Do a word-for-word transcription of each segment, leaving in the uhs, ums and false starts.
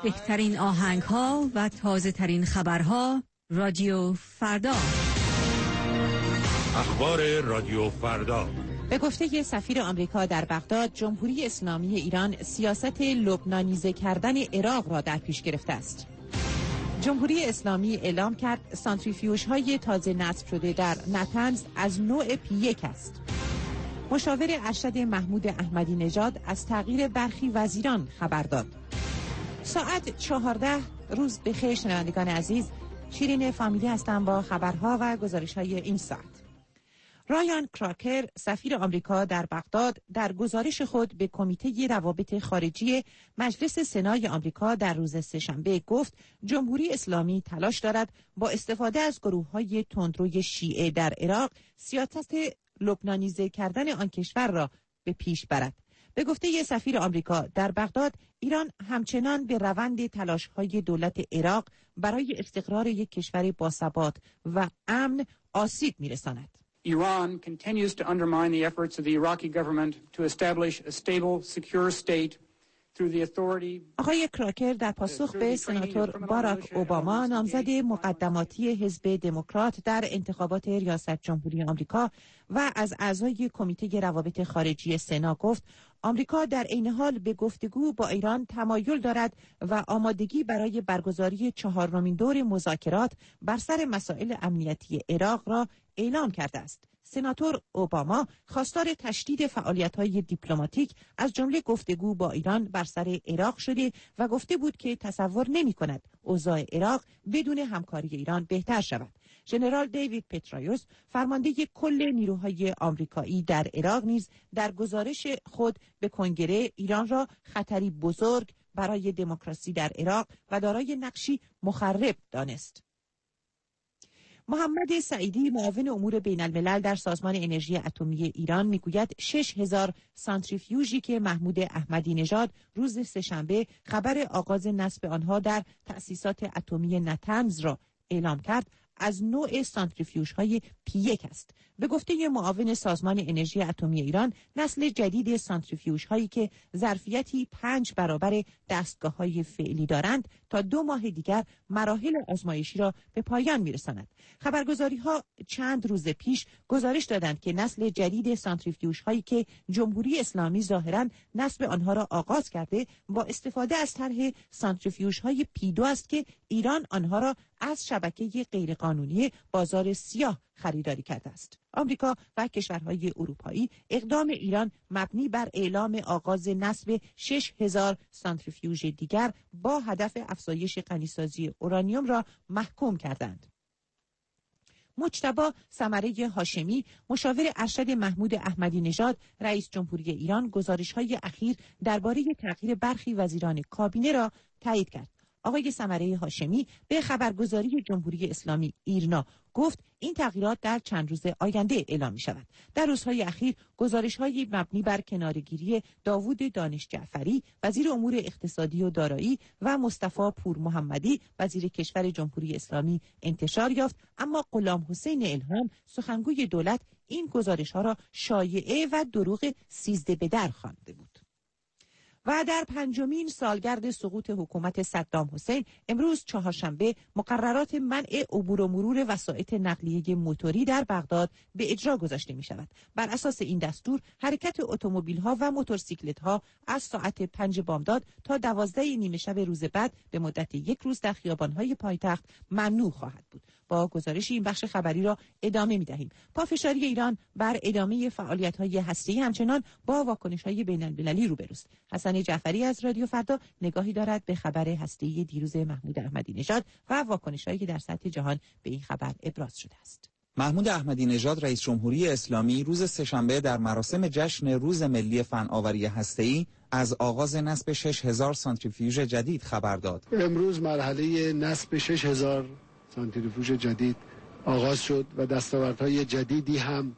بهترین آهنگ ها و تازه ترین خبرها رادیو فردا. اخبار رادیو فردا. به گفته سفیر آمریکا در بغداد، جمهوری اسلامی ایران سیاست لبنانیزه کردن عراق را در پیش گرفته است. جمهوری اسلامی اعلام کرد سانتریفیوژهای تازه نصب شده در نتنز از نوع پی یک است. مشاور ارشد محمود احمدی نژاد از تغییر برخی وزیران خبر داد. ساعت چهارده. روز بخیر شنوندگان عزیز، شیرین فامیلی هستم با خبرها و گزارش‌های این ساعت. رایان کراکر، سفیر آمریکا در بغداد، در گزارش خود به کمیته روابط خارجی مجلس سنای آمریکا در روز سه‌شنبه گفت جمهوری اسلامی تلاش دارد با استفاده از گروه‌های تندروی شیعه در عراق سیاست لبنانیزه کردن آن کشور را به پیش برد. به گفته ی سفیر آمریکا در بغداد، ایران همچنان به روند تلاش‌های دولت عراق برای استقرار یک کشور باثبات و امن آسیب می‌رساند. Iran continues to undermine the efforts of the Iraqi government to establish a stable, secure state through the authority. آقای کراکر در پاسخ به سناتور باراک اوباما، نامزد مقدماتی حزب دموکرات در انتخابات ریاست جمهوری آمریکا و از اعضای کمیته روابط خارجی سنا گفت آمریکا در عین حال به گفتگو با ایران تمایل دارد و آمادگی برای برگزاری چهارمین دور مذاکرات بر سر مسائل امنیتی عراق را اعلام کرده است. سناتور اوباما خواستار تشدید فعالیت‌های دیپلماتیک از جمله گفتگو با ایران بر سر عراق شده و گفته بود که تصور نمی‌کند اوضاع عراق بدون همکاری ایران بهتر شود. ژنرال دیوید پترایوس، فرمانده کل نیروهای آمریکایی در عراق، نیز در گزارش خود به کنگره ایران را خطری بزرگ برای دموکراسی در عراق و دارای نقشی مخرب دانست. محمد سعیدی، معاون امور بین الملل در سازمان انرژی اتمی ایران، میگوید شش هزار سانتریفیوژی که محمود احمدی نژاد روز سه‌شنبه خبر آغاز نصب آنها در تأسیسات اتمی نتنز را اعلام کرد از نوع سانتریفیوژهای پی یک است. به گفته معاون سازمان انرژی اتمی ایران، نسل جدید سانتریفیوژهایی که ظرفیتی پنج برابر دستگاه‌های فعلی دارند تا دو ماه دیگر مراحل آزمایشی را به پایان می‌رساند. خبرگزاری‌ها چند روز پیش گزارش دادند که نسل جدید سانتریفیوژهایی که جمهوری اسلامی ظاهراً نصب آنها را آغاز کرده با استفاده از طرح سانتریفیوژهای پی دو است که ایران آنها را از شبکه غیرقانونی بازار سیاه خریداری کرده است. آمریکا و کشورهای اروپایی اقدام ایران مبنی بر اعلام آغاز نصب شش هزار سانتریفیوژ دیگر با هدف افزایش غنیسازی اورانیوم را محکوم کردند. مجتبی ثمره هاشمی، مشاور ارشد محمود احمدی نژاد رئیس جمهوری ایران، گزارش‌های اخیر درباره تغییر برخی وزیران کابینه را تایید کرد. آقای ثمره هاشمی به خبرگزاری جمهوری اسلامی ایرنا گفت این تغییرات در چند روز آینده اعلام می شود. در روزهای اخیر گزارش‌های مبنی بر کناره‌گیری داوود دانش جعفری وزیر امور اقتصادی و دارایی و مصطفی پور محمدی وزیر کشور جمهوری اسلامی انتشار یافت، اما غلام حسین الهام سخنگوی دولت این گزارش‌ها را شایعه و دروغ سیزده به در خوانده بود. و در پنجمین سالگرد سقوط حکومت صدام حسین، امروز چهارشنبه مقررات منع عبور و مرور وسایط نقلیه موتوری در بغداد به اجرا گذاشته می شود. بر اساس این دستور حرکت اتومبیل‌ها و موتورسیکلت‌ها از ساعت پنج بامداد تا دوازده نیمه شب روز بعد به مدت یک روز در خیابان‌های پایتخت ممنوع خواهد بود. با گزارش این بخش خبری را ادامه می‌دهیم. پافشاری ایران بر ادامه فعالیت‌های هسته‌ای همچنان با واکنش‌های بین‌المللی روبروست. حسن جعفری از رادیو فردا نگاهی دارد به خبر هسته‌ای دیروز محمود احمدی نژاد و واکنش‌هایی که در سطح جهان به این خبر ابراز شده است. محمود احمدی نژاد رئیس جمهوری اسلامی روز سه‌شنبه در مراسم جشن روز ملی فناوری هسته‌ای از آغاز نصب شش هزار سانتریفیوژ جدید خبر داد. امروز مرحله نصب شش هزار سانتریفیوژ جدید آغاز شد و دستاوردهای جدیدی هم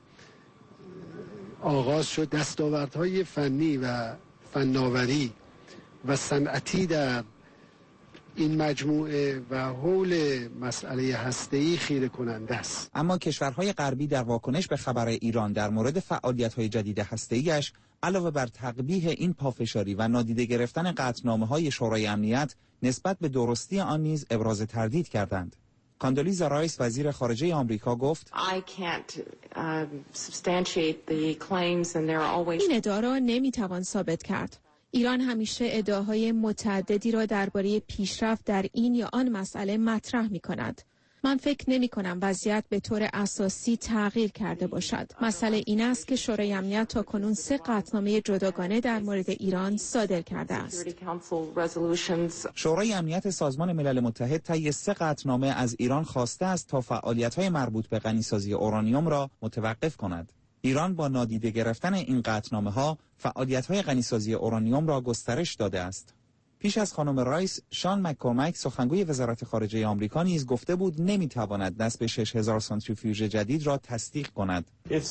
آغاز شد. دستاوردهای فنی و فناوری و صنعتی در این مجموعه و حول مسئله هسته‌ای خیره کننده است. اما کشورهای غربی در واکنش به خبر ایران در مورد فعالیت‌های جدید هسته‌ایش علاوه بر تقبیح این پافشاری و نادیده گرفتن قطعنامه‌های شورای امنیت نسبت به درستی آن نیز ابراز تردید کردند. کاندولیزا رایس وزیر خارجه آمریکا گفت این ادعا را نمیتوان ثابت کرد. ایران همیشه ادعاهای متعددی را درباره پیشرفت در این یا آن مسئله مطرح می‌کند. من فکر نمی کنم وضعیت به طور اساسی تغییر کرده باشد. مسئله این است که شورای امنیت تا کنون سه قطعنامه جداگانه در مورد ایران صادر کرده است. شورای امنیت سازمان ملل متحد طی سه قطعنامه از ایران خواسته است تا فعالیت‌های مربوط به غنیسازی اورانیوم را متوقف کند. ایران با نادیده گرفتن این قطعنامه‌ها فعالیت‌های غنیسازی اورانیوم را گسترش داده است. پیش از خانم رایس، شان مک‌کورمک سخنگوی وزارت خارجه آمریکا نیز گفته بود نمی‌تواند نصب شش هزار سانتریفیوژ جدید را تصدیق کند.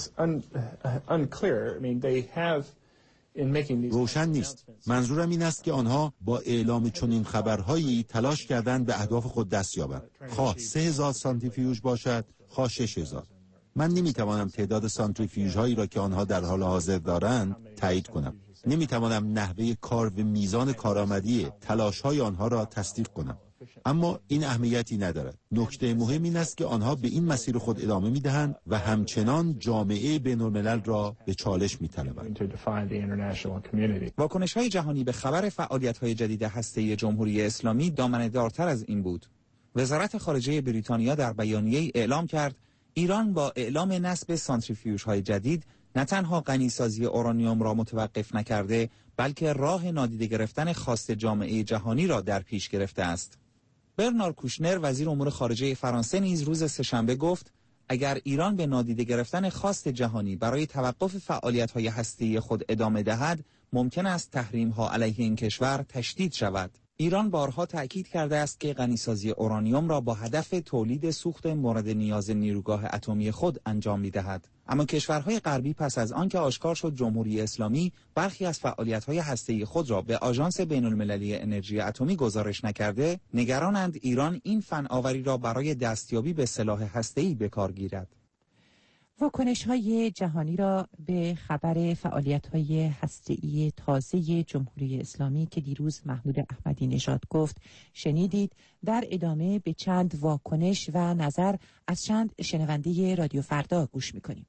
روشن نیست. منظورم این است که آنها با اعلام چنین خبرهایی تلاش کردند به اهداف خود دست یابند. خواه سه هزار سانتریفیوژ باشد، خواه شش هزار. من نمی‌توانم تعداد سانتریفیوژ هایی را که آنها در حال حاضر دارند تایید کنم. نمی‌توانم نحوه کار و میزان کارآمدی تلاش‌های آنها را تصدیق کنم. اما این اهمیتی ندارد. نکته مهم این است که آنها به این مسیر خود ادامه می‌دهند و همچنان جامعه بین‌الملل را به چالش می‌طلبند. واکنش‌های جهانی به خبر فعالیت‌های جدید هسته‌ای جمهوری اسلامی دامنه‌دارتر از این بود. وزارت خارجه بریتانیا در بیانیه‌ای اعلام کرد ایران با اعلام نصب سانتریفیوژهای جدید نه تنها غنیسازی اورانیوم را متوقف نکرده، بلکه راه نادیده گرفتن خواست جامعه جهانی را در پیش گرفته است. برنار کوشنر وزیر امور خارجه فرانسه نیز روز سه‌شنبه گفت اگر ایران به نادیده گرفتن خواست جهانی برای توقف فعالیت‌های هسته‌ای خود ادامه دهد، ممکن است تحریم‌ها علیه این کشور تشدید شود. ایران بارها تأکید کرده است که غنیسازی اورانیوم را با هدف تولید سوخت مورد نیاز نیروگاه اتمی خود انجام می‌دهد. اما کشورهای غربی پس از آنکه آشکار شد جمهوری اسلامی برخی از فعالیت‌های هسته‌ای خود را به آژانس بین‌المللی انرژی اتمی گزارش نکرده، نگرانند ایران این فناوری را برای دستیابی به سلاح هسته‌ای به کار گیرد. واکنش‌های جهانی را به خبر فعالیت‌های هسته‌ای تازه جمهوری اسلامی که دیروز محمود احمدی نژاد گفت شنیدید. در ادامه به چند واکنش و نظر از چند شنونده رادیو فردا گوش می‌کنیم.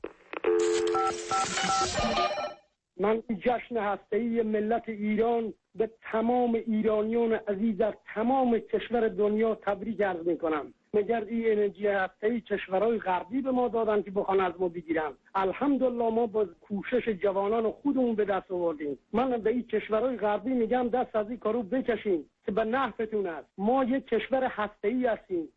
من جشن هسته‌ای ملت ایران به تمام ایرانیان عزیز در تمام کشور دنیا تبریک عرض می‌کنم. مگر این انرژی هسته‌ای کشورهای غربی به ما دادن که بخوان از ما بگیرن؟ الحمدلله ما با کوشش جوانان خودمون به دست آوردیم. من به این کشورهای غربی میگم دست از این کارو بکشین که به نفعتون است. ما یک کشور هسته‌ای هستیم.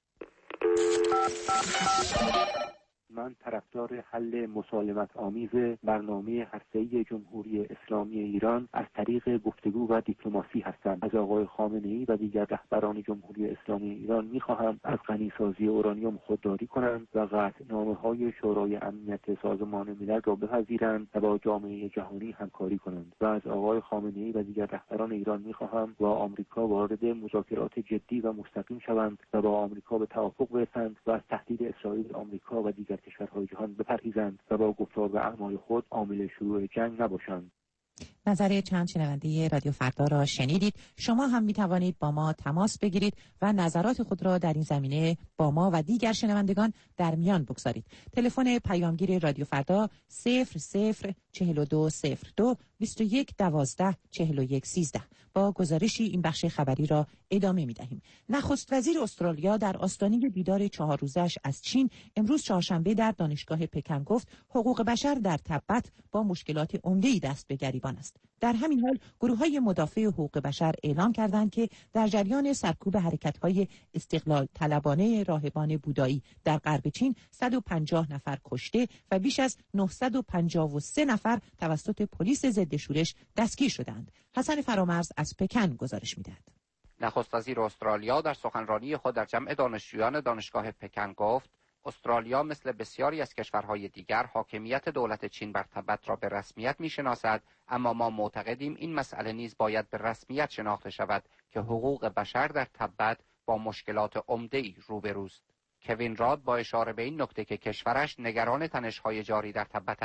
من طرفدار حل مسالمت آمیز برنامه هسته‌ای جمهوری اسلامی ایران از طریق گفتگو و دیپلماسی هستم. از آقای خامنه‌ای و دیگر رهبران جمهوری اسلامی ایران می‌خواهم از غنیسازی اورانیوم خودداری کنند و قطعنامه‌های شورای امنیت سازمان ملل را بپذیرند و با جامعه جهانی همکاری کنند. و از آقای خامنه‌ای و دیگر رهبران ایران می‌خواهم با آمریکا وارد مذاکرات جدی و مستقیم شوند و با آمریکا به توافق برسند و از تهدید اسرائیل آمریکا و دیگر کشورهای جهان بپرهیزند و با گفتار و اعمال خود عامل شروع جنگ نباشند. نظر چند شنونده رادیو فردا را شنیدید. شما هم می توانید با ما تماس بگیرید و نظرات خود را در این زمینه با ما و دیگر شنوندگان در میان بگذارید. تلفن پیامگیر رادیو فردا صفر صفر چهل و دو صفر دو بیست و یک دوازده چهل و یک سیزده. با گزارشی این بخش خبری را ادامه می دهیم. نخست وزیر استرالیا در آستانه دیدار چهار روزش از چین امروز چهارشنبه در دانشگاه پکن گفت حقوق بشر در تبت با مشکلات عمده‌ای دست به گریبان است. در همین حال گروه‌های مدافع حقوق بشر اعلام کردند که در جریان سرکوب حرکت‌های استقلال طلبانه راهبان بودایی در غرب چین صد و پنجاه نفر کشته و بیش از نهصد و پنجاه و سه نفر توسط پلیس ضد شورش دستگیر شدند. حسن فرامرز از پکن گزارش می‌دهد. نخست وزیر استرالیا در سخنرانی خود در جمع دانشجویان دانشگاه پکن گفت استرالیا مثل بسیاری از کشورهای دیگر حاکمیت دولت چین بر تبت را به رسمیت می‌شناسد، اما ما معتقدیم این مسئله نیز باید به رسمیت شناخته شود که حقوق بشر در تبت با مشکلات عمده‌ای روبروست. کوین راد با اشاره به این نکته که کشورش نگران تنش‌های جاری در تبت است،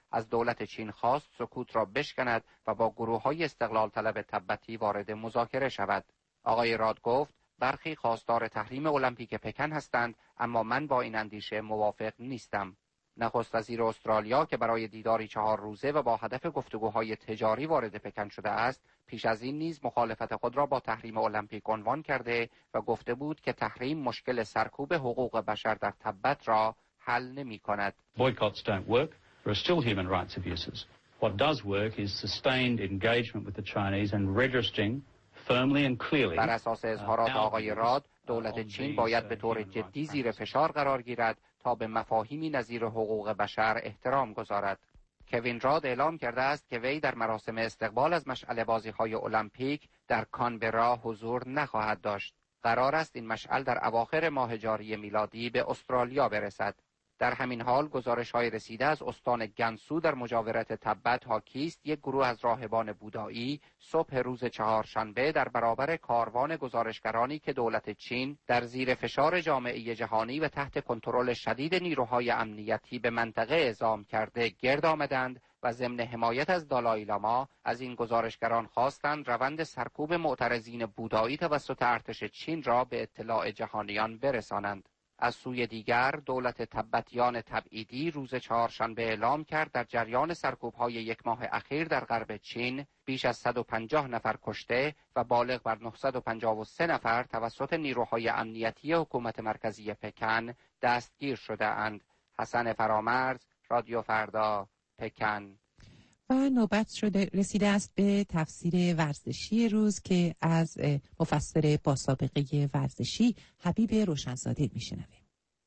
از دولت چین خواست سکوت را بشکند و با گروه‌های استقلال طلب تبتی وارد مذاکره شود. آقای راد گفت برخی خواستار تحریم المپیک پکن هستند، اما من با این اندیشه موافق نیستم. نخست وزیر استرالیا که برای دیداری چهار روزه و با هدف گفتگوهای تجاری وارد پکن شده است، پیش از این نیز مخالفت خود را با تحریم المپیک عنوان کرده و گفته بود که تحریم مشکل سرکوب حقوق بشر در تبت را حل نمی کند. Boycotts don't work. There are still human rights abuses. What does work is sustained engagement with the Chinese and registering firmly and clearly. بر اساس اظهارات آقای راد، دولت چین باید به طور جدی زیر فشار قرار گیرد تا به مفاهیمی نظیر حقوق بشر احترام گذارد. کوین راد اعلام کرده است که وی در مراسم استقبال از مشعل بازی‌های المپیک در کانبرا حضور نخواهد داشت. قرار است این مشعل در اواخر ماه جاری میلادی به استرالیا برسد. در همین حال گزارش‌های رسیده از استان گنسو در مجاورت تبت حاکی است یک گروه از راهبان بودایی صبح روز چهارشنبه در برابر کاروان گزارشگرانی که دولت چین در زیر فشار جامعه جهانی و تحت کنترل شدید نیروهای امنیتی به منطقه اعزام کرده گرد آمدند و ضمن حمایت از دالای لاما از این گزارشگران خواستند روند سرکوب معترضین بودایی توسط ارتش چین را به اطلاع جهانیان برسانند. از سوی دیگر دولت تبتیان تبعیدی روز چهارشنبه اعلام کرد در جریان سرکوب‌های یک ماه اخیر در غرب چین بیش از صد و پنجاه نفر کشته و بالغ بر نهصد و پنجاه و سه نفر توسط نیروهای امنیتی حکومت مرکزی پکن دستگیر شده اند. حسن فرامرز، رادیو فردا، پکن. و نوبت شده رسیده است به تفسیر ورزشی روز که از مفسر با سابقه ورزشی حبیب روشنزاده میشنویم.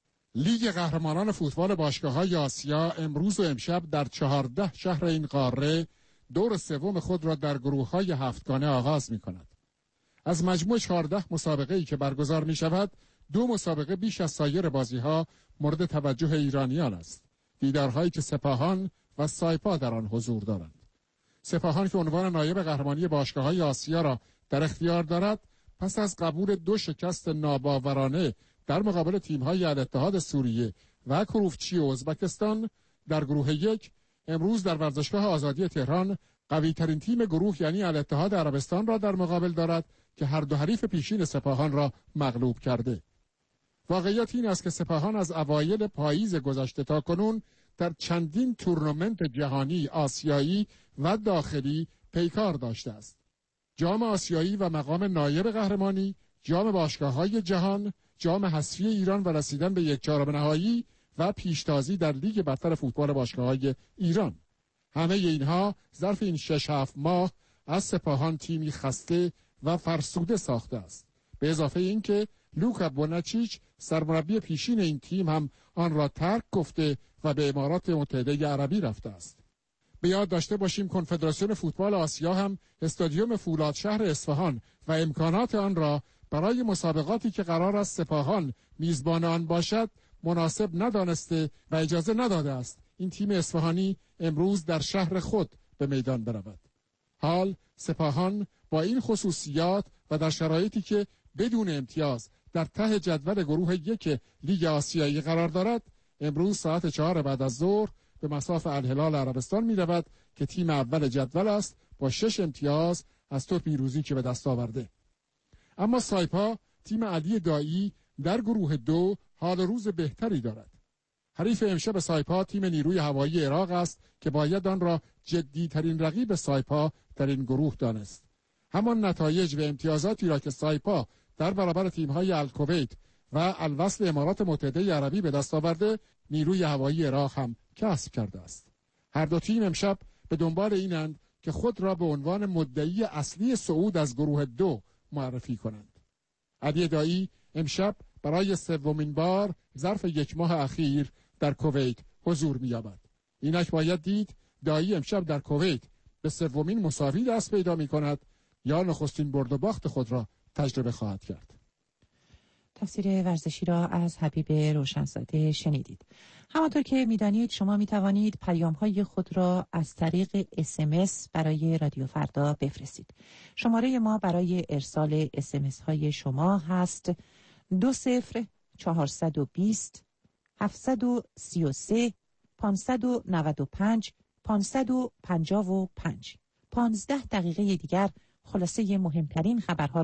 لیگ قهرمانان فوتبال باشگاه‌های آسیا امروز و امشب در چهارده شهر این قاره دور سوم خود را در گروه‌های هفتگانه آغاز می‌کند. از مجموع چهارده مسابقه‌ای که برگزار می‌شود، دو مسابقه بیش از سایر بازی‌ها مورد توجه ایرانیان است. دیدارهایی که سپاهان و سایپا در آن حضور دارند. سپاهان که عنوان نایب قهرمانی باشگاه‌های آسیا را در اختیار دارد، پس از قبول دو شکست ناباورانه در مقابل تیم‌های الاتحاد سوریه و کروفچی ازبکستان در گروه یک، امروز در ورزشگاه آزادی تهران قوی‌ترین تیم گروه یعنی الاتحاد عربستان را در مقابل دارد که هر دو حریف پیشین سپاهان را مغلوب کرده. واقعیت این است که سپاهان از اوایل پاییز گذشته تا کنون در چندین تورنمنت جهانی، آسیایی و داخلی پیکار داشته است. جام آسیایی و مقام نایب قهرمانی، جام باشگاه‌های جهان، جام حذفی ایران و رسیدن به یک چهارم نهایی و پیشتازی در لیگ برتر فوتبال باشگاه‌های ایران. همه اینها ظرف این شش هفت ماه از سپاهان تیمی خسته و فرسوده ساخته است. به اضافه اینکه لوکا بوناچیچ سرمربی پیشین این تیم هم آن را ترک گفته و به امارات متحده عربی رفته است. به یاد داشته باشیم کنفدراسیون فوتبال آسیا هم استادیوم فولادشهر اصفهان و امکانات آن را برای مسابقاتی که قرار است سپاهان میزبان آن باشد مناسب ندانسته و اجازه نداده است این تیم اصفهانی امروز در شهر خود به میدان برود. حال سپاهان با این خصوصیات و در شرایطی که بدون امتیاز در ته جدول گروه یک لیگ آسیایی قرار دارد، امروز ساعت چهار بعد از ظهر به مصاف الهلال عربستان می رود که تیم اول جدول است با شش امتیاز از تو پیروزی که به دست آورده. اما سایپا تیم علی دایی در گروه دو حال روز بهتری دارد. حریف امشب سایپا تیم نیروی هوایی عراق است که باید آن را جدی ترین رقیب سایپا در این گروه دانست. همان نتایج و امتیازاتی را که سایپا در برابر تیم‌های الکویت و الوصل امارات متحده عربی به دست آورده، نیروی هوایی عراق هم کسب کرده است. هر دو تیم امشب به دنبال اینند که خود را به عنوان مدعی اصلی صعود از گروه دو معرفی کنند. علی دایی امشب برای سومین بار ظرف یک ماه اخیر در کویت حضور می‌یابد. اینک باید دید دایی امشب در کویت به سومین مساوی دست پیدا می‌کند یا نخستین برد و باخت خود را تجربه خواهد کرد. تفسیر ورزشی را از حبیب روشنزاده شنیدید. همانطور که می‌دانید شما می‌توانید پیام‌های خود را از طریق اس ام اس برای رادیو فردا بفرستید. شماره ما برای ارسال اس ام اس های شما هست دو صفر چهارصد و بیست هفتصد و سی و سه پانصد و نود و پنج پانصد و پنجاه و پنج. پانزده دقیقه دیگر خلاصه مهمترین خبرها